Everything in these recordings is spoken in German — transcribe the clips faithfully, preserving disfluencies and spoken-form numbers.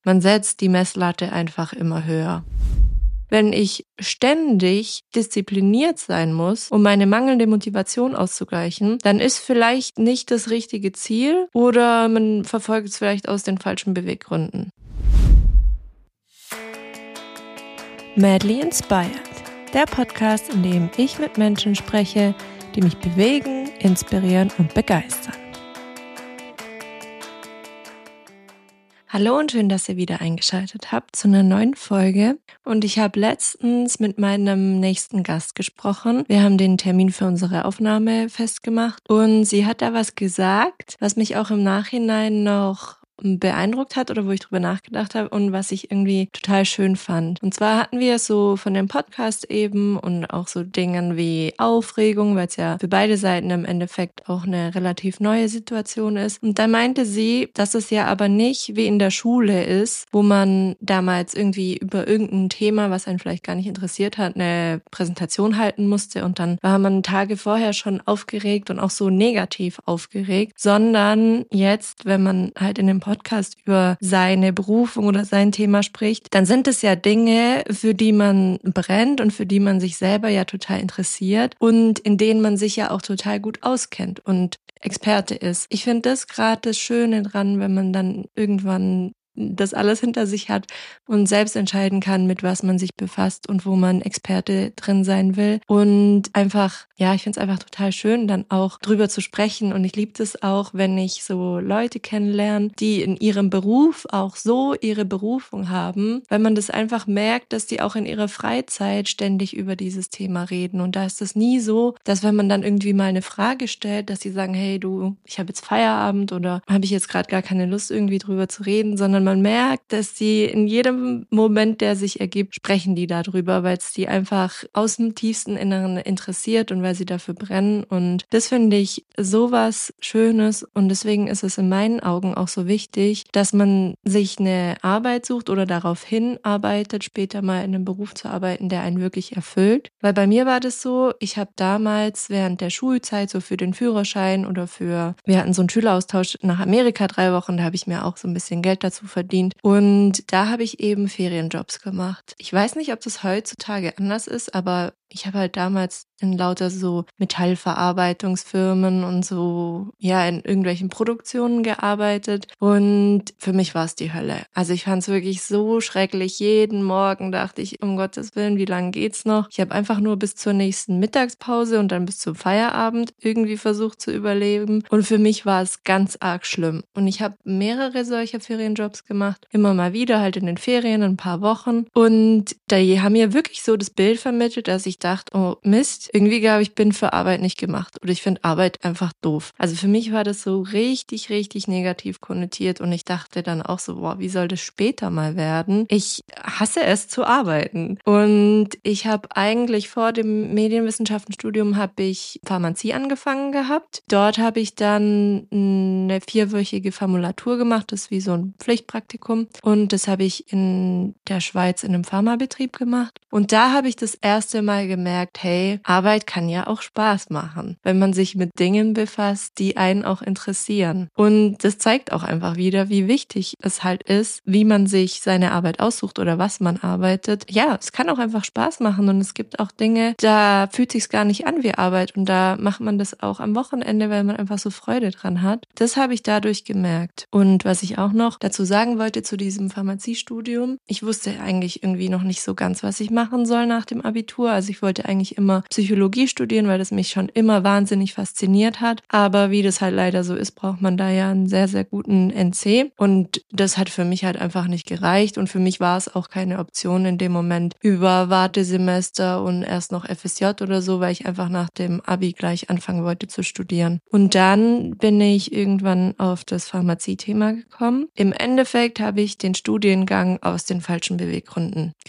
Man setzt die Messlatte einfach immer höher. Wenn ich ständig diszipliniert sein muss, um meine mangelnde Motivation auszugleichen, dann ist vielleicht nicht das richtige Ziel oder man verfolgt es vielleicht aus den falschen Beweggründen. Madly Inspired, der Podcast, in dem ich mit Menschen spreche, die mich bewegen, inspirieren und begeistern. Hallo und schön, dass ihr wieder eingeschaltet habt zu einer neuen Folge. Und ich habe letztens mit meinem nächsten Gast gesprochen. Wir haben den Termin für unsere Aufnahme festgemacht und sie hat da was gesagt, was mich auch im Nachhinein noch beeindruckt hat oder wo ich drüber nachgedacht habe und was ich irgendwie total schön fand. Und zwar hatten wir so von dem Podcast eben und auch so Dingen wie Aufregung, weil es ja für beide Seiten im Endeffekt auch eine relativ neue Situation ist. Und da meinte sie, dass es ja aber nicht wie in der Schule ist, wo man damals irgendwie über irgendein Thema, was einen vielleicht gar nicht interessiert hat, eine Präsentation halten musste und dann war man Tage vorher schon aufgeregt und auch so negativ aufgeregt, sondern jetzt, wenn man halt in dem Podcast über seine Berufung oder sein Thema spricht, dann sind es ja Dinge, für die man brennt und für die man sich selber ja total interessiert und in denen man sich ja auch total gut auskennt und Experte ist. Ich finde das gerade das Schöne dran, wenn man dann irgendwann das alles hinter sich hat und selbst entscheiden kann, mit was man sich befasst und wo man Experte drin sein will. Und einfach, ja, ich finde es einfach total schön, dann auch drüber zu sprechen. Und ich liebe das auch, wenn ich so Leute kennenlerne, die in ihrem Beruf auch so ihre Berufung haben, weil man das einfach merkt, dass die auch in ihrer Freizeit ständig über dieses Thema reden. Und da ist es nie so, dass wenn man dann irgendwie mal eine Frage stellt, dass sie sagen, hey du, ich habe jetzt Feierabend oder habe ich jetzt gerade gar keine Lust irgendwie drüber zu reden, sondern man merkt, dass die in jedem Moment, der sich ergibt, sprechen die darüber, weil es die einfach aus dem tiefsten Inneren interessiert und weil sie dafür brennen. Und das finde ich sowas Schönes und deswegen ist es in meinen Augen auch so wichtig, dass man sich eine Arbeit sucht oder darauf hinarbeitet, später mal in einem Beruf zu arbeiten, der einen wirklich erfüllt. Weil bei mir war das so, ich habe damals während der Schulzeit so für den Führerschein oder für, wir hatten so einen Schüleraustausch nach Amerika drei Wochen, da habe ich mir auch so ein bisschen Geld dazu verdient. Und da habe ich eben Ferienjobs gemacht. Ich weiß nicht, ob das heutzutage anders ist, aber ich habe halt damals in lauter so Metallverarbeitungsfirmen und so, ja, in irgendwelchen Produktionen gearbeitet und für mich war es die Hölle. Also ich fand es wirklich so schrecklich. Jeden Morgen dachte ich, um Gottes Willen, wie lange geht's noch? Ich habe einfach nur bis zur nächsten Mittagspause und dann bis zum Feierabend irgendwie versucht zu überleben und für mich war es ganz arg schlimm. Und ich habe mehrere solcher Ferienjobs gemacht, immer mal wieder halt in den Ferien, ein paar Wochen und da haben mir wirklich so das Bild vermittelt, dass ich dachte, oh Mist, irgendwie glaube ich, bin für Arbeit nicht gemacht oder ich finde Arbeit einfach doof. Also für mich war das so richtig, richtig negativ konnotiert und ich dachte dann auch so, boah, wie soll das später mal werden? Ich hasse es zu arbeiten und ich habe eigentlich vor dem Medienwissenschaftenstudium habe ich Pharmazie angefangen gehabt. Dort habe ich dann eine vierwöchige Formulatur gemacht, das ist wie so ein Pflichtpraktikum und das habe ich in der Schweiz in einem Pharmabetrieb gemacht und da habe ich das erste Mal gemerkt, hey, Arbeit kann ja auch Spaß machen, wenn man sich mit Dingen befasst, die einen auch interessieren. Und das zeigt auch einfach wieder, wie wichtig es halt ist, wie man sich seine Arbeit aussucht oder was man arbeitet. Ja, es kann auch einfach Spaß machen und es gibt auch Dinge, da fühlt sich's gar nicht an wie Arbeit und da macht man das auch am Wochenende, weil man einfach so Freude dran hat. Das habe ich dadurch gemerkt. Und was ich auch noch dazu sagen wollte zu diesem Pharmaziestudium, ich wusste eigentlich irgendwie noch nicht so ganz, was ich machen soll nach dem Abitur. Also ich wollte eigentlich immer Psychologie studieren, weil das mich schon immer wahnsinnig fasziniert hat. Aber wie das halt leider so ist, braucht man da ja einen sehr, sehr guten N C. Und das hat für mich halt einfach nicht gereicht. Und für mich war es auch keine Option in dem Moment über Wartesemester und erst noch F S J oder so, weil ich einfach nach dem Abi gleich anfangen wollte zu studieren. Und dann bin ich irgendwann auf das Pharmazie-Thema gekommen. Im Endeffekt habe ich den Studiengang aus den falschen Beweggründen gewählt.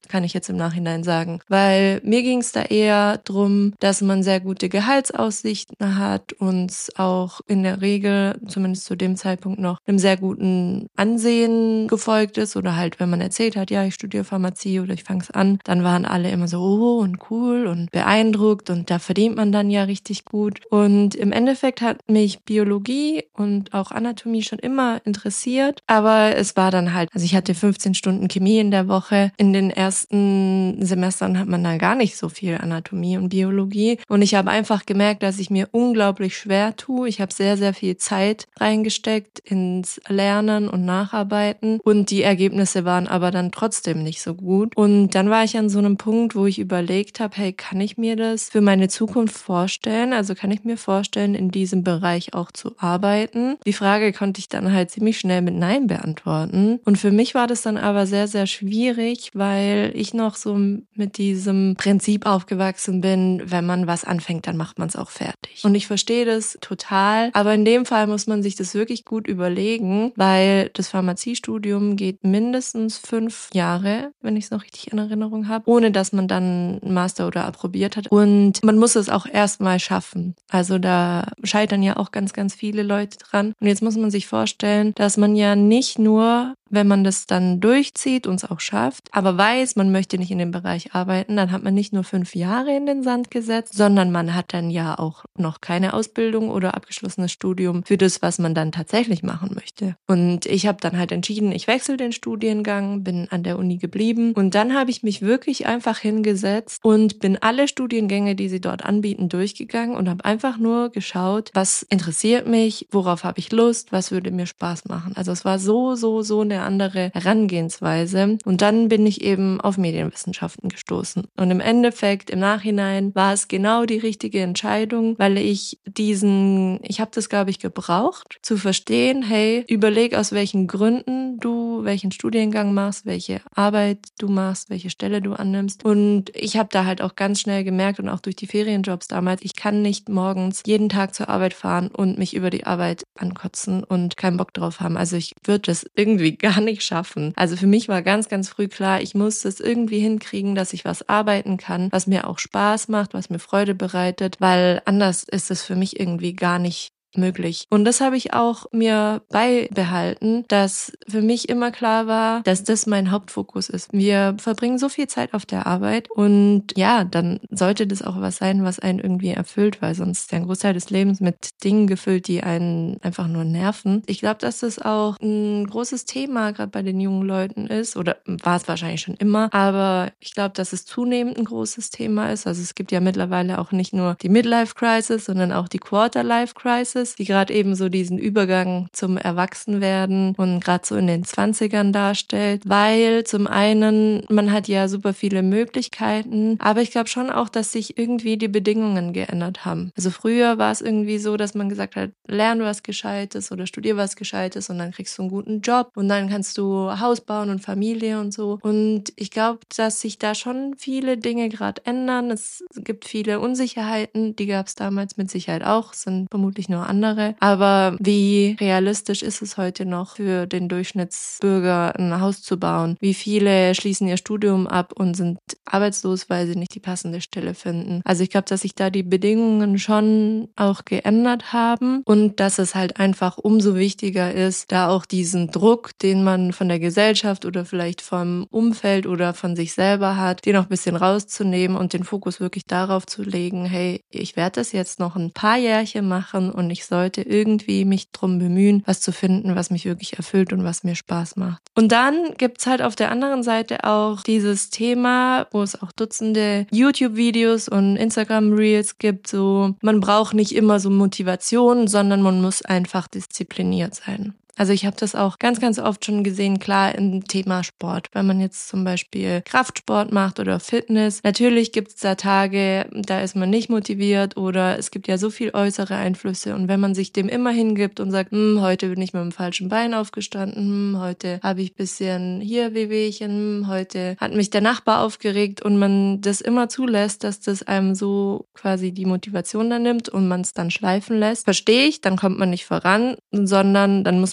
kann ich jetzt im Nachhinein sagen. Weil mir ging es da eher drum, dass man sehr gute Gehaltsaussichten hat und auch in der Regel, zumindest zu dem Zeitpunkt noch, einem sehr guten Ansehen gefolgt ist. Oder halt, wenn man erzählt hat, ja, ich studiere Pharmazie oder ich fange es an, dann waren alle immer so, oh, und cool und beeindruckt und da verdient man dann ja richtig gut. Und im Endeffekt hat mich Biologie und auch Anatomie schon immer interessiert, aber es war dann halt, also ich hatte fünfzehn Stunden Chemie in der Woche. In den ersten Semestern hat man dann gar nicht so viel Anatomie und Biologie und ich habe einfach gemerkt, dass ich mir unglaublich schwer tue. Ich habe sehr, sehr viel Zeit reingesteckt ins Lernen und Nacharbeiten und die Ergebnisse waren aber dann trotzdem nicht so gut. Und dann war ich an so einem Punkt, wo ich überlegt habe, hey, kann ich mir das für meine Zukunft vorstellen? Also kann ich mir vorstellen, in diesem Bereich auch zu arbeiten? Die Frage konnte ich dann halt ziemlich schnell mit Nein beantworten. Und für mich war das dann aber sehr, sehr schwierig, weil ich noch so mit diesem Prinzip aufgewachsen bin, wenn man was anfängt, dann macht man es auch fertig. Und ich verstehe das total, aber in dem Fall muss man sich das wirklich gut überlegen, weil das Pharmaziestudium geht mindestens fünf Jahre, wenn ich es noch richtig in Erinnerung habe, ohne dass man dann einen Master oder approbiert hat. Und man muss es auch erstmal schaffen. Also da scheitern ja auch ganz, ganz viele Leute dran. Und jetzt muss man sich vorstellen, dass man ja nicht nur, wenn man das dann durchzieht und es auch schafft, aber weiß, man möchte nicht in dem Bereich arbeiten, dann hat man nicht nur fünf Jahre in den Sand gesetzt, sondern man hat dann ja auch noch keine Ausbildung oder abgeschlossenes Studium für das, was man dann tatsächlich machen möchte. Und ich habe dann halt entschieden, ich wechsle den Studiengang, bin an der Uni geblieben und dann habe ich mich wirklich einfach hingesetzt und bin alle Studiengänge, die sie dort anbieten, durchgegangen und habe einfach nur geschaut, was interessiert mich, worauf habe ich Lust, was würde mir Spaß machen. Also es war so, so, so eine andere Herangehensweise. Und dann bin ich eben auf Medienwissenschaften gestoßen. Und im Endeffekt, im Nachhinein, war es genau die richtige Entscheidung, weil ich diesen, ich habe das, glaube ich, gebraucht, zu verstehen, hey, überleg, aus welchen Gründen du welchen Studiengang machst, welche Arbeit du machst, welche Stelle du annimmst. Und ich habe da halt auch ganz schnell gemerkt und auch durch die Ferienjobs damals, ich kann nicht morgens jeden Tag zur Arbeit fahren und mich über die Arbeit ankotzen und keinen Bock drauf haben. Also ich würde das irgendwie gar nicht schaffen. Also für mich war ganz, ganz früh klar, ich muss das irgendwie hinkriegen, dass ich was arbeiten kann, was mir auch Spaß macht, was mir Freude bereitet, weil anders ist es für mich irgendwie gar nicht möglich. Und das habe ich auch mir beibehalten, dass für mich immer klar war, dass das mein Hauptfokus ist. Wir verbringen so viel Zeit auf der Arbeit und ja, dann sollte das auch was sein, was einen irgendwie erfüllt, weil sonst ist ja ein Großteil des Lebens mit Dingen gefüllt, die einen einfach nur nerven. Ich glaube, dass das auch ein großes Thema gerade bei den jungen Leuten ist oder war es wahrscheinlich schon immer, aber ich glaube, dass es zunehmend ein großes Thema ist. Also es gibt ja mittlerweile auch nicht nur die Midlife-Crisis, sondern auch die Quarter-Life-Crisis, die gerade eben so diesen Übergang zum Erwachsenwerden und gerade so in den Zwanzigern darstellt, weil zum einen, man hat ja super viele Möglichkeiten, aber ich glaube schon auch, dass sich irgendwie die Bedingungen geändert haben. Also früher war es irgendwie so, dass man gesagt hat, lern was Gescheites oder studier was Gescheites und dann kriegst du einen guten Job und dann kannst du Haus bauen und Familie und so. Und ich glaube, dass sich da schon viele Dinge gerade ändern. Es gibt viele Unsicherheiten, die gab es damals mit Sicherheit auch, sind vermutlich nur andere. Aber wie realistisch ist es heute noch für den Durchschnittsbürger, ein Haus zu bauen? Wie viele schließen ihr Studium ab und sind arbeitslos, weil sie nicht die passende Stelle finden? Also ich glaube, dass sich da die Bedingungen schon auch geändert haben und dass es halt einfach umso wichtiger ist, da auch diesen Druck, den man von der Gesellschaft oder vielleicht vom Umfeld oder von sich selber hat, den auch ein bisschen rauszunehmen und den Fokus wirklich darauf zu legen, hey, ich werde das jetzt noch ein paar Jährchen machen und ich sollte irgendwie mich drum bemühen, was zu finden, was mich wirklich erfüllt und was mir Spaß macht. Und dann gibt's halt auf der anderen Seite auch dieses Thema, wo es auch Dutzende YouTube-Videos und Instagram-Reels gibt, so man braucht nicht immer so Motivation, sondern man muss einfach diszipliniert sein. Also ich habe das auch ganz, ganz oft schon gesehen, klar im Thema Sport. Wenn man jetzt zum Beispiel Kraftsport macht oder Fitness, natürlich gibt es da Tage, da ist man nicht motiviert oder es gibt ja so viel äußere Einflüsse. Und wenn man sich dem immer hingibt und sagt, hm, heute bin ich mit dem falschen Bein aufgestanden, hm, heute habe ich bisschen hier Wehwehchen, hm, heute hat mich der Nachbar aufgeregt und man das immer zulässt, dass das einem so quasi die Motivation dann nimmt und man es dann schleifen lässt, verstehe ich, dann kommt man nicht voran, sondern dann muss man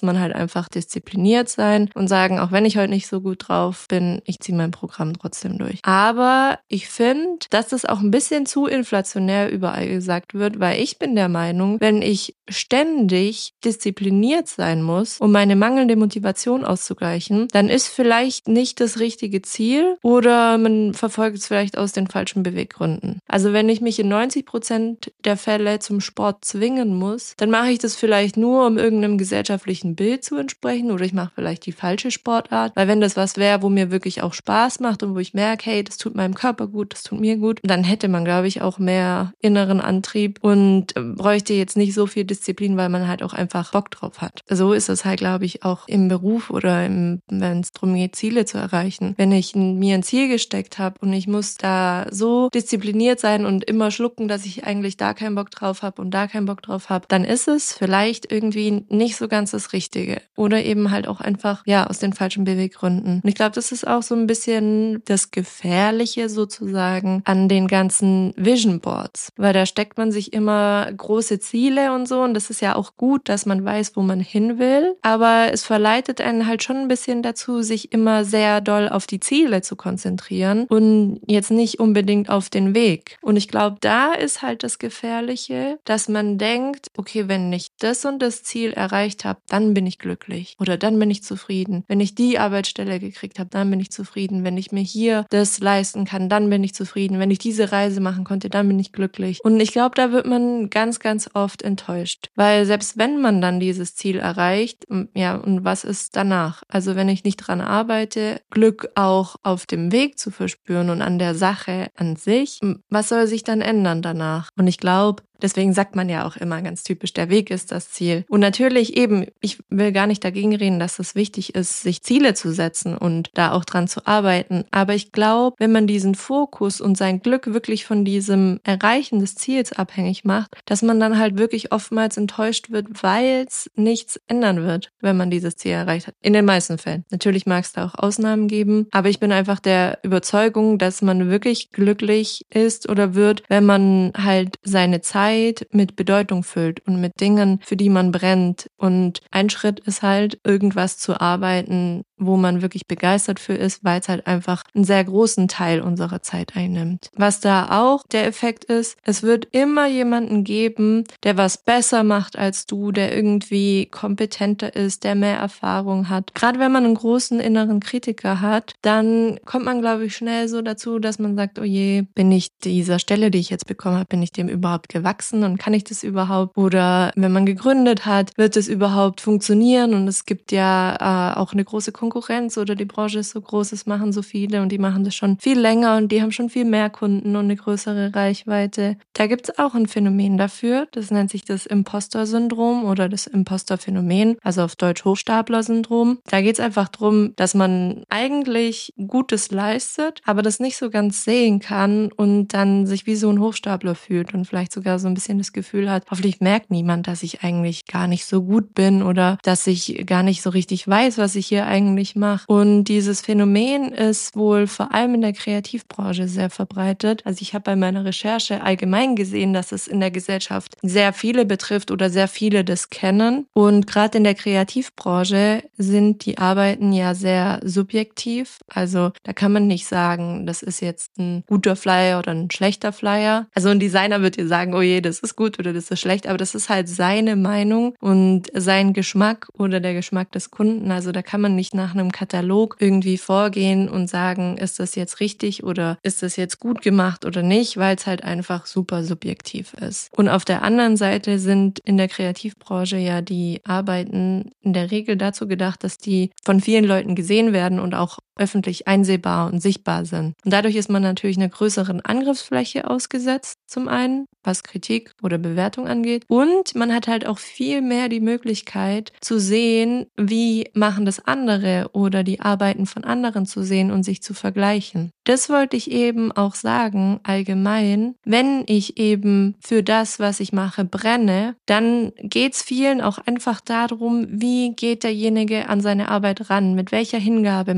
man halt einfach diszipliniert sein und sagen, auch wenn ich heute nicht so gut drauf bin, ich ziehe mein Programm trotzdem durch. Aber ich finde, dass das auch ein bisschen zu inflationär überall gesagt wird, weil ich bin der Meinung, wenn ich ständig diszipliniert sein muss, um meine mangelnde Motivation auszugleichen, dann ist vielleicht nicht das richtige Ziel oder man verfolgt es vielleicht aus den falschen Beweggründen. Also wenn ich mich in neunzig Prozent der Fälle zum Sport zwingen muss, dann mache ich das vielleicht nur, um irgendeinem gesellschaftlichen Bild zu entsprechen oder ich mache vielleicht die falsche Sportart, weil wenn das was wäre, wo mir wirklich auch Spaß macht und wo ich merke, hey, das tut meinem Körper gut, das tut mir gut, dann hätte man, glaube ich, auch mehr inneren Antrieb und bräuchte jetzt nicht so viel Disziplin, weil man halt auch einfach Bock drauf hat. So ist es halt, glaube ich, auch im Beruf oder im, wenn es darum geht, Ziele zu erreichen. Wenn ich mir ein Ziel gesteckt habe und ich muss da so diszipliniert sein und immer schlucken, dass ich eigentlich da keinen Bock drauf habe und da keinen Bock drauf habe, dann ist es vielleicht irgendwie nicht so ganz das Richtige. Oder eben halt auch einfach, ja, aus den falschen Beweggründen. Und ich glaube, das ist auch so ein bisschen das Gefährliche sozusagen an den ganzen Vision Boards. Weil da steckt man sich immer große Ziele und so und das ist ja auch gut, dass man weiß, wo man hin will. Aber es verleitet einen halt schon ein bisschen dazu, sich immer sehr doll auf die Ziele zu konzentrieren und jetzt nicht unbedingt auf den Weg. Und ich glaube, da ist halt das Gefährliche, dass man denkt, okay, wenn ich das und das Ziel erreicht habe, dann bin ich glücklich oder dann bin ich zufrieden. Wenn ich die Arbeitsstelle gekriegt habe, dann bin ich zufrieden. Wenn ich mir hier das leisten kann, dann bin ich zufrieden. Wenn ich diese Reise machen konnte, dann bin ich glücklich. Und ich glaube, da wird man ganz, ganz oft enttäuscht, weil selbst wenn man dann dieses Ziel erreicht, ja, und was ist danach? Also wenn ich nicht dran arbeite, Glück auch auf dem Weg zu verspüren und an der Sache an sich, was soll sich dann ändern danach? Und ich glaube, deswegen sagt man ja auch immer ganz typisch, der Weg ist das Ziel. Und natürlich eben, ich will gar nicht dagegen reden, dass es wichtig ist, sich Ziele zu setzen und da auch dran zu arbeiten. Aber ich glaube, wenn man diesen Fokus und sein Glück wirklich von diesem Erreichen des Ziels abhängig macht, dass man dann halt wirklich oftmals enttäuscht wird, weil es nichts ändern wird, wenn man dieses Ziel erreicht hat. In den meisten Fällen. Natürlich mag es da auch Ausnahmen geben, aber ich bin einfach der Überzeugung, dass man wirklich glücklich ist oder wird, wenn man halt seine Zeit mit Bedeutung füllt und mit Dingen, für die man brennt. Und ein Schritt ist halt, irgendwas zu arbeiten, wo man wirklich begeistert für ist, weil es halt einfach einen sehr großen Teil unserer Zeit einnimmt. Was da auch der Effekt ist, es wird immer jemanden geben, der was besser macht als du, der irgendwie kompetenter ist, der mehr Erfahrung hat. Gerade wenn man einen großen inneren Kritiker hat, dann kommt man, glaube ich, schnell so dazu, dass man sagt, oh je, bin ich dieser Stelle, die ich jetzt bekommen habe, bin ich dem überhaupt gewachsen und kann ich das überhaupt? Oder wenn man gegründet hat, wird es überhaupt funktionieren? Und es gibt ja äh, auch eine große Konkurrenz oder die Branche ist so groß, es machen so viele und die machen das schon viel länger und die haben schon viel mehr Kunden und eine größere Reichweite. Da gibt es auch ein Phänomen dafür, das nennt sich das Imposter-Syndrom oder das Imposter-Phänomen, also auf Deutsch Hochstapler-Syndrom. Da geht es einfach darum, dass man eigentlich Gutes leistet, aber das nicht so ganz sehen kann und dann sich wie so ein Hochstapler fühlt und vielleicht sogar so ein bisschen das Gefühl hat, hoffentlich merkt niemand, dass ich eigentlich gar nicht so gut bin oder dass ich gar nicht so richtig weiß, was ich hier eigentlich mache. Und dieses Phänomen ist wohl vor allem in der Kreativbranche sehr verbreitet. Also ich habe bei meiner Recherche allgemein gesehen, dass es in der Gesellschaft sehr viele betrifft oder sehr viele das kennen. Und gerade in der Kreativbranche sind die Arbeiten ja sehr subjektiv. Also da kann man nicht sagen, das ist jetzt ein guter Flyer oder ein schlechter Flyer. Also ein Designer wird dir sagen, oh je, das ist gut oder das ist schlecht, aber das ist halt seine Meinung und sein Geschmack oder der Geschmack des Kunden. Also da kann man nicht nach einem Katalog irgendwie vorgehen und sagen, ist das jetzt richtig oder ist das jetzt gut gemacht oder nicht, weil es halt einfach super subjektiv ist. Und auf der anderen Seite sind in der Kreativbranche ja die Arbeiten in der Regel dazu gedacht, dass die von vielen Leuten gesehen werden und auch öffentlich einsehbar und sichtbar sind. Und dadurch ist man natürlich einer größeren Angriffsfläche ausgesetzt, zum einen, was Kritik oder Bewertung angeht. Und man hat halt auch viel mehr die Möglichkeit zu sehen, wie machen das andere oder die Arbeiten von anderen zu sehen und sich zu vergleichen. Das wollte ich eben auch sagen, allgemein, wenn ich eben für das, was ich mache, brenne, dann geht es vielen auch einfach darum, wie geht derjenige an seine Arbeit ran, mit welcher Hingabe macht er das,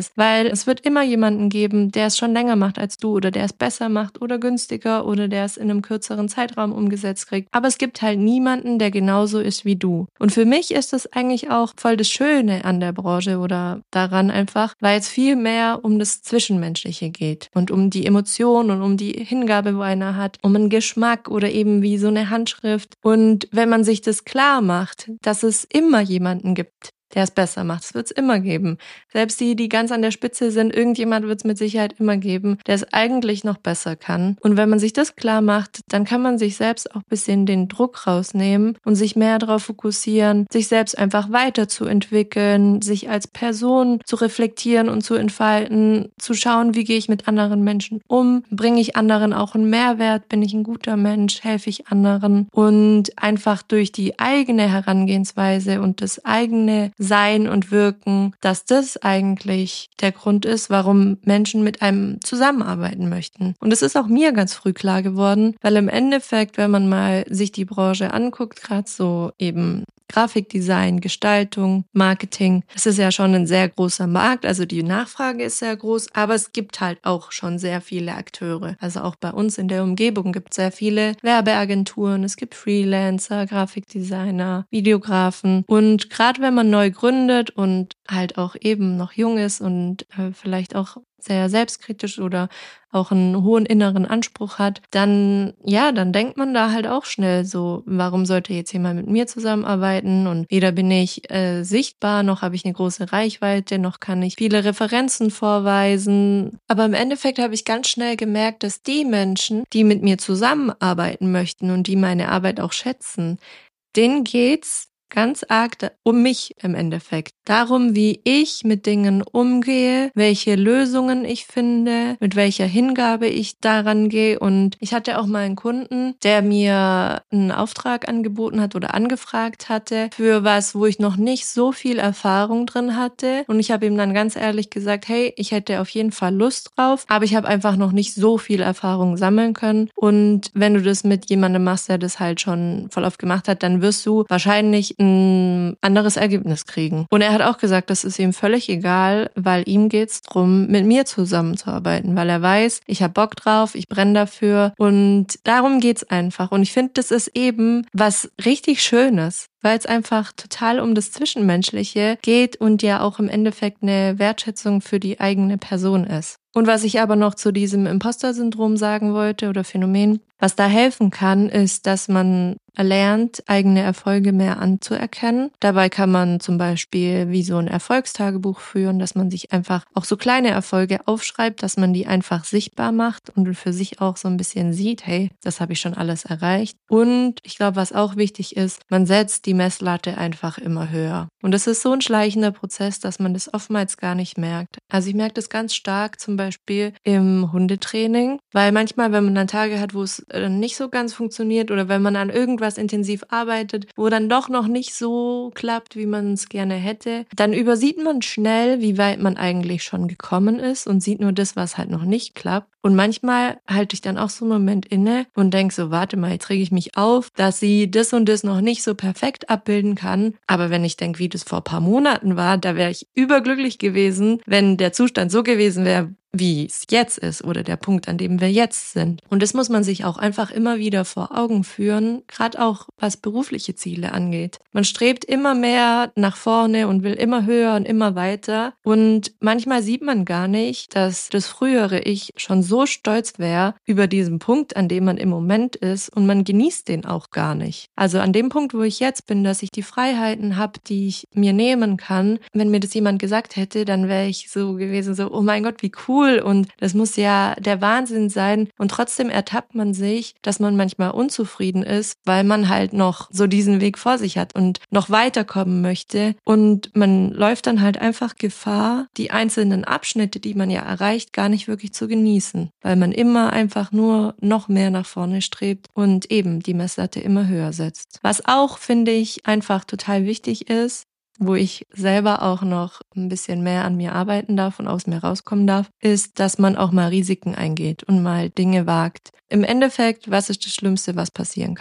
ist, weil es wird immer jemanden geben, der es schon länger macht als du oder der es besser macht oder günstiger oder der es in einem kürzeren Zeitraum umgesetzt kriegt. Aber es gibt halt niemanden, der genauso ist wie du. Und für mich ist das eigentlich auch voll das Schöne an der Branche oder daran einfach, weil es viel mehr um das Zwischenmenschliche geht und um die Emotionen und um die Hingabe, wo einer hat, um einen Geschmack oder eben wie so eine Handschrift. Und wenn man sich das klar macht, dass es immer jemanden gibt, der es besser macht. Das wird es immer geben. Selbst die, die ganz an der Spitze sind, irgendjemand wird es mit Sicherheit immer geben, der es eigentlich noch besser kann. Und wenn man sich das klar macht, dann kann man sich selbst auch ein bisschen den Druck rausnehmen und sich mehr darauf fokussieren, sich selbst einfach weiterzuentwickeln, sich als Person zu reflektieren und zu entfalten, zu schauen, wie gehe ich mit anderen Menschen um, bringe ich anderen auch einen Mehrwert, bin ich ein guter Mensch, helfe ich anderen und einfach durch die eigene Herangehensweise und das eigene Sein und Wirken, dass das eigentlich der Grund ist, warum Menschen mit einem zusammenarbeiten möchten. Und es ist auch mir ganz früh klar geworden, weil im Endeffekt, wenn man mal sich die Branche anguckt, gerade so eben Grafikdesign, Gestaltung, Marketing, das ist ja schon ein sehr großer Markt, also die Nachfrage ist sehr groß, aber es gibt halt auch schon sehr viele Akteure. Also auch bei uns in der Umgebung gibt es sehr viele Werbeagenturen, es gibt Freelancer, Grafikdesigner, Videografen und gerade wenn man neu gründet und halt auch eben noch jung ist und äh, vielleicht auch sehr selbstkritisch oder auch einen hohen inneren Anspruch hat, dann, ja, dann denkt man da halt auch schnell so, warum sollte jetzt jemand mit mir zusammenarbeiten und weder bin ich äh, sichtbar, noch habe ich eine große Reichweite, noch kann ich viele Referenzen vorweisen. Aber im Endeffekt habe ich ganz schnell gemerkt, dass die Menschen, die mit mir zusammenarbeiten möchten und die meine Arbeit auch schätzen, denen geht's ganz arg um mich im Endeffekt. Darum, wie ich mit Dingen umgehe, welche Lösungen ich finde, mit welcher Hingabe ich daran gehe. Und ich hatte auch mal einen Kunden, der mir einen Auftrag angeboten hat oder angefragt hatte für was, wo ich noch nicht so viel Erfahrung drin hatte. Und ich habe ihm dann ganz ehrlich gesagt, hey, ich hätte auf jeden Fall Lust drauf, aber ich habe einfach noch nicht so viel Erfahrung sammeln können. Und wenn du das mit jemandem machst, der das halt schon voll oft gemacht hat, dann wirst du wahrscheinlich ein anderes Ergebnis kriegen. Und er hat auch gesagt, das ist ihm völlig egal, weil ihm geht's drum, mit mir zusammenzuarbeiten, weil er weiß, ich habe Bock drauf, ich brenne dafür und darum geht's einfach. Und ich finde, das ist eben was richtig Schönes, weil es einfach total um das Zwischenmenschliche geht und ja auch im Endeffekt eine Wertschätzung für die eigene Person ist. Und was ich aber noch zu diesem Imposter-Syndrom sagen wollte oder Phänomen, was da helfen kann, ist, dass man lernt, eigene Erfolge mehr anzuerkennen. Dabei kann man zum Beispiel wie so ein Erfolgstagebuch führen, dass man sich einfach auch so kleine Erfolge aufschreibt, dass man die einfach sichtbar macht und für sich auch so ein bisschen sieht, hey, das habe ich schon alles erreicht. Und ich glaube, was auch wichtig ist, man setzt die Messlatte einfach immer höher. Und das ist so ein schleichender Prozess, dass man das oftmals gar nicht merkt. Also ich merke das ganz stark zum Beispiel im Hundetraining, weil manchmal, wenn man dann Tage hat, wo es nicht so ganz funktioniert oder wenn man an irgendwas intensiv arbeitet, wo dann doch noch nicht so klappt, wie man es gerne hätte, dann übersieht man schnell, wie weit man eigentlich schon gekommen ist und sieht nur das, was halt noch nicht klappt. Und manchmal halte ich dann auch so einen Moment inne und denke so, warte mal, jetzt rege ich mich auf, dass sie das und das noch nicht so perfekt abbilden kann. Aber wenn ich denke, wie das vor ein paar Monaten war, da wäre ich überglücklich gewesen, wenn der Zustand so gewesen wäre, wie es jetzt ist oder der Punkt, an dem wir jetzt sind. Und das muss man sich auch einfach immer wieder vor Augen führen, gerade auch was berufliche Ziele angeht. Man strebt immer mehr nach vorne und will immer höher und immer weiter. Und manchmal sieht man gar nicht, dass das frühere Ich schon so stolz wäre über diesen Punkt, an dem man im Moment ist und man genießt den auch gar nicht. Also an dem Punkt, wo ich jetzt bin, dass ich die Freiheiten habe, die ich mir nehmen kann. Wenn mir das jemand gesagt hätte, dann wäre ich so gewesen, so, oh mein Gott, wie cool. Und das muss ja der Wahnsinn sein. Und trotzdem ertappt man sich, dass man manchmal unzufrieden ist, weil man halt noch so diesen Weg vor sich hat und noch weiterkommen möchte. Und man läuft dann halt einfach Gefahr, die einzelnen Abschnitte, die man ja erreicht, gar nicht wirklich zu genießen, weil man immer einfach nur noch mehr nach vorne strebt und eben die Messlatte immer höher setzt. Was auch, finde ich, einfach total wichtig ist, wo ich selber auch noch ein bisschen mehr an mir arbeiten darf und aus mir rauskommen darf, ist, dass man auch mal Risiken eingeht und mal Dinge wagt. Im Endeffekt, was ist das Schlimmste, was passieren kann?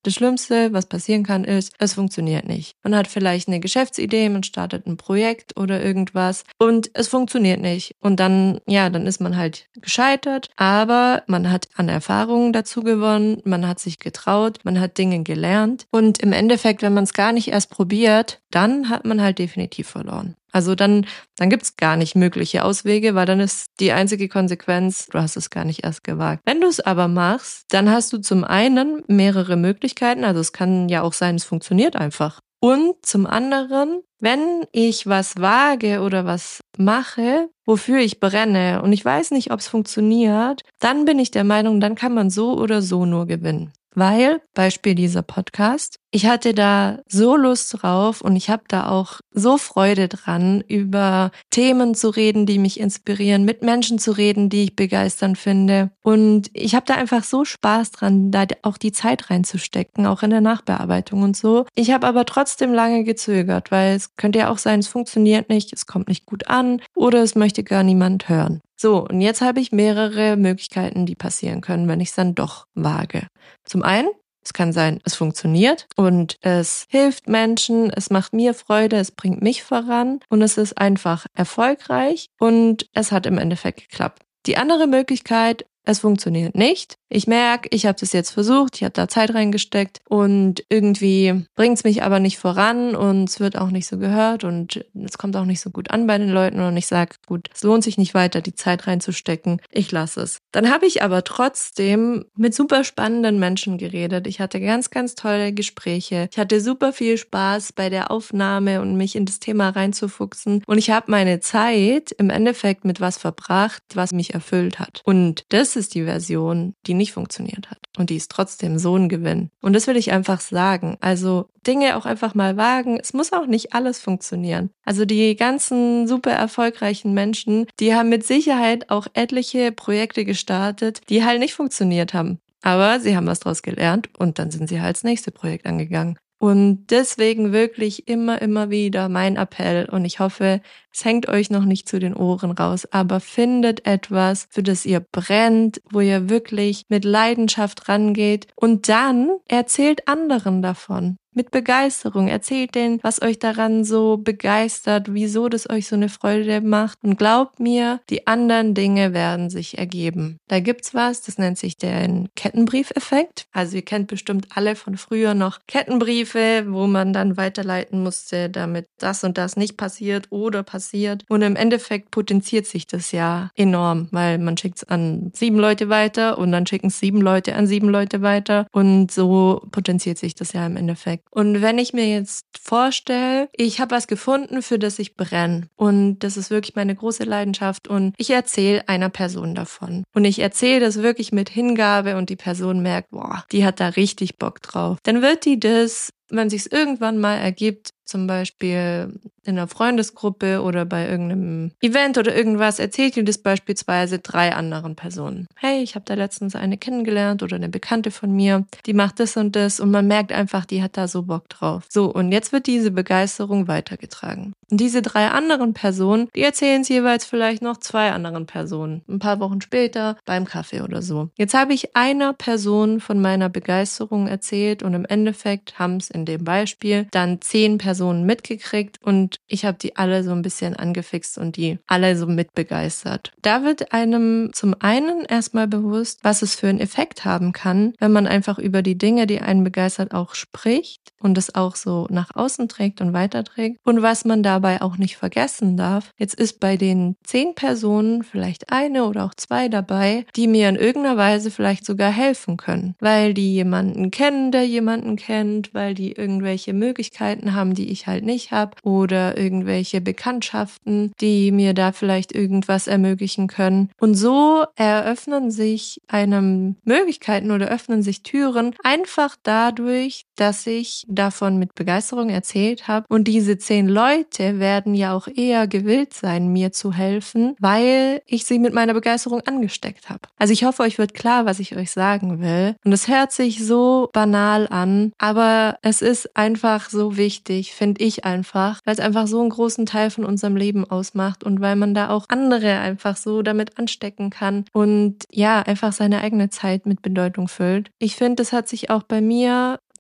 Das Schlimmste, was passieren kann, ist, es funktioniert nicht. Man hat vielleicht eine Geschäftsidee, man startet ein Projekt oder irgendwas und es funktioniert nicht. Und dann, ja, dann ist man halt gescheitert, aber man hat an Erfahrungen dazu gewonnen, man hat sich getraut, man hat Dinge gelernt und im Endeffekt, wenn man es gar nicht erst probiert, dann hat man halt definitiv verloren. Also dann, dann gibt's gar nicht mögliche Auswege, weil dann ist die einzige Konsequenz, du hast es gar nicht erst gewagt. Wenn du es aber machst, dann hast du zum einen mehrere Möglichkeiten, also es kann ja auch sein, es funktioniert einfach. Und zum anderen, wenn ich was wage oder was mache, wofür ich brenne und ich weiß nicht, ob es funktioniert, dann bin ich der Meinung, dann kann man so oder so nur gewinnen. Weil, Beispiel dieser Podcast, ich hatte da so Lust drauf und ich habe da auch so Freude dran, über Themen zu reden, die mich inspirieren, mit Menschen zu reden, die ich begeisternd finde. Und ich habe da einfach so Spaß dran, da auch die Zeit reinzustecken, auch in der Nachbearbeitung und so. Ich habe aber trotzdem lange gezögert, weil es könnte ja auch sein, es funktioniert nicht, es kommt nicht gut an oder es möchte gar niemand hören. So, und jetzt habe ich mehrere Möglichkeiten, die passieren können, wenn ich es dann doch wage. Zum einen, es kann sein, es funktioniert und es hilft Menschen, es macht mir Freude, es bringt mich voran und es ist einfach erfolgreich und es hat im Endeffekt geklappt. Die andere Möglichkeit, es funktioniert nicht. Ich merke, ich habe das jetzt versucht, ich habe da Zeit reingesteckt und irgendwie bringt es mich aber nicht voran und es wird auch nicht so gehört und es kommt auch nicht so gut an bei den Leuten und ich sage, gut, es lohnt sich nicht weiter, die Zeit reinzustecken, ich lasse es. Dann habe ich aber trotzdem mit super spannenden Menschen geredet. Ich hatte ganz, ganz tolle Gespräche. Ich hatte super viel Spaß bei der Aufnahme und mich in das Thema reinzufuchsen und ich habe meine Zeit im Endeffekt mit was verbracht, was mich erfüllt hat. Und das ist die Version, die nicht funktioniert hat. Und die ist trotzdem so ein Gewinn. Und das will ich einfach sagen. Also Dinge auch einfach mal wagen. Es muss auch nicht alles funktionieren. Also die ganzen super erfolgreichen Menschen, die haben mit Sicherheit auch etliche Projekte gestartet, die halt nicht funktioniert haben. Aber sie haben was draus gelernt und dann sind sie halt das nächste Projekt angegangen. Und deswegen wirklich immer, immer wieder mein Appell und ich hoffe, es hängt euch noch nicht zu den Ohren raus, aber findet etwas, für das ihr brennt, wo ihr wirklich mit Leidenschaft rangeht und dann erzählt anderen davon. Mit Begeisterung. Erzählt denen, was euch daran so begeistert, wieso das euch so eine Freude macht. Und glaubt mir, die anderen Dinge werden sich ergeben. Da gibt's was, das nennt sich den Kettenbriefeffekt. Also ihr kennt bestimmt alle von früher noch Kettenbriefe, wo man dann weiterleiten musste, damit das und das nicht passiert oder passiert. Und im Endeffekt potenziert sich das ja enorm, weil man schickt's an sieben Leute weiter und dann schicken es sieben Leute an sieben Leute weiter. Und so potenziert sich das ja im Endeffekt. Und wenn ich mir jetzt vorstelle, ich habe was gefunden, für das ich brenne und das ist wirklich meine große Leidenschaft und ich erzähle einer Person davon und ich erzähle das wirklich mit Hingabe und die Person merkt, boah, die hat da richtig Bock drauf, dann wird die das, wenn sich's irgendwann mal ergibt, zum Beispiel in einer Freundesgruppe oder bei irgendeinem Event oder irgendwas, erzählt ihr das beispielsweise drei anderen Personen. Hey, ich habe da letztens eine kennengelernt oder eine Bekannte von mir, die macht das und das und man merkt einfach, die hat da so Bock drauf. So, und jetzt wird diese Begeisterung weitergetragen. Und diese drei anderen Personen, die erzählen es jeweils vielleicht noch zwei anderen Personen. Ein paar Wochen später beim Kaffee oder so. Jetzt habe ich einer Person von meiner Begeisterung erzählt und im Endeffekt haben es in dem Beispiel dann zehn Personen mitgekriegt und ich habe die alle so ein bisschen angefixt und die alle so mitbegeistert. Da wird einem zum einen erstmal bewusst, was es für einen Effekt haben kann, wenn man einfach über die Dinge, die einen begeistert, auch spricht und es auch so nach außen trägt und weiterträgt. Und was man dabei auch nicht vergessen darf, jetzt ist bei den zehn Personen vielleicht eine oder auch zwei dabei, die mir in irgendeiner Weise vielleicht sogar helfen können, weil die jemanden kennen, der jemanden kennt, weil die irgendwelche Möglichkeiten haben, die ich halt nicht habe oder irgendwelche Bekanntschaften, die mir da vielleicht irgendwas ermöglichen können. Und so eröffnen sich einem Möglichkeiten oder öffnen sich Türen einfach dadurch, dass ich davon mit Begeisterung erzählt habe. Und diese zehn Leute werden ja auch eher gewillt sein, mir zu helfen, weil ich sie mit meiner Begeisterung angesteckt habe. Also ich hoffe, euch wird klar, was ich euch sagen will. Und es hört sich so banal an, aber es ist einfach so wichtig, finde ich einfach, weil es einfach so einen großen Teil von unserem Leben ausmacht und weil man da auch andere einfach so damit anstecken kann und ja, einfach seine eigene Zeit mit Bedeutung füllt. Ich finde, das hat sich auch bei mir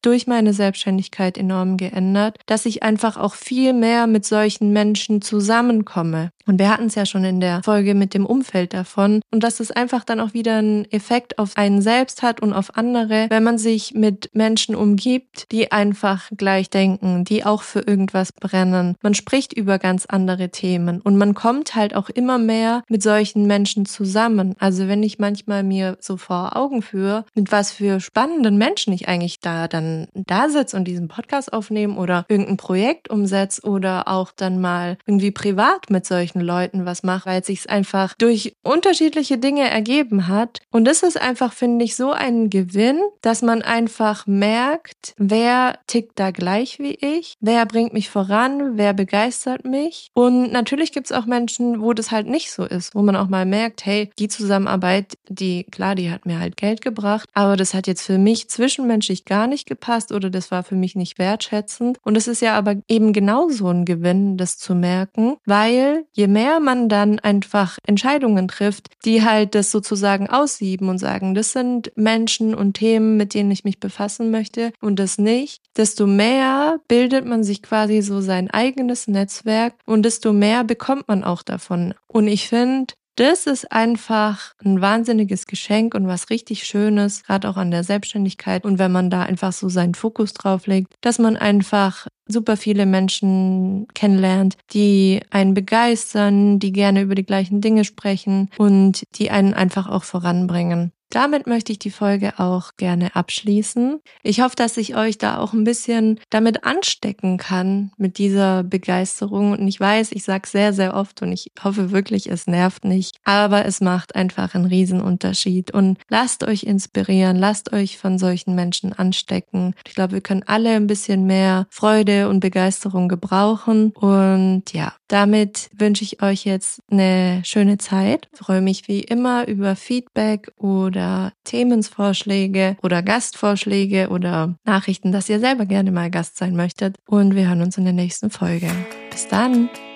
durch meine Selbstständigkeit enorm geändert, dass ich einfach auch viel mehr mit solchen Menschen zusammenkomme. Und wir hatten es ja schon in der Folge mit dem Umfeld davon. Und dass es einfach dann auch wieder einen Effekt auf einen selbst hat und auf andere, wenn man sich mit Menschen umgibt, die einfach gleich denken, die auch für irgendwas brennen. Man spricht über ganz andere Themen und man kommt halt auch immer mehr mit solchen Menschen zusammen. Also wenn ich manchmal mir so vor Augen führe, mit was für spannenden Menschen ich eigentlich da dann da sitze und diesen Podcast aufnehme oder irgendein Projekt umsetze oder auch dann mal irgendwie privat mit solchen Leuten was mache, weil es sich einfach durch unterschiedliche Dinge ergeben hat. Und das ist einfach, finde ich, so ein Gewinn, dass man einfach merkt, wer tickt da gleich wie ich, wer bringt mich voran, wer begeistert mich. Und natürlich gibt es auch Menschen, wo das halt nicht so ist, wo man auch mal merkt, hey, die Zusammenarbeit, die, klar, die hat mir halt Geld gebracht, aber das hat jetzt für mich zwischenmenschlich gar nicht gepasst oder das war für mich nicht wertschätzend. Und es ist ja aber eben genauso ein Gewinn, das zu merken, weil je mehr man dann einfach Entscheidungen trifft, die halt das sozusagen aussieben und sagen, das sind Menschen und Themen, mit denen ich mich befassen möchte und das nicht, desto mehr bildet man sich quasi so sein eigenes Netzwerk und desto mehr bekommt man auch davon. Und ich finde, das ist einfach ein wahnsinniges Geschenk und was richtig Schönes, gerade auch an der Selbstständigkeit. Und wenn man da einfach so seinen Fokus drauf legt, dass man einfach super viele Menschen kennenlernt, die einen begeistern, die gerne über die gleichen Dinge sprechen und die einen einfach auch voranbringen. Damit möchte ich die Folge auch gerne abschließen. Ich hoffe, dass ich euch da auch ein bisschen damit anstecken kann, mit dieser Begeisterung. Und ich weiß, ich sage sehr, sehr oft und ich hoffe wirklich, es nervt nicht. Aber es macht einfach einen Riesenunterschied. Und lasst euch inspirieren, lasst euch von solchen Menschen anstecken. Ich glaube, wir können alle ein bisschen mehr Freude und Begeisterung gebrauchen. Und ja, damit wünsche ich euch jetzt eine schöne Zeit. Ich freue mich wie immer über Feedback oder Themenvorschläge oder Gastvorschläge oder Nachrichten, dass ihr selber gerne mal Gast sein möchtet. Und wir hören uns in der nächsten Folge. Bis dann!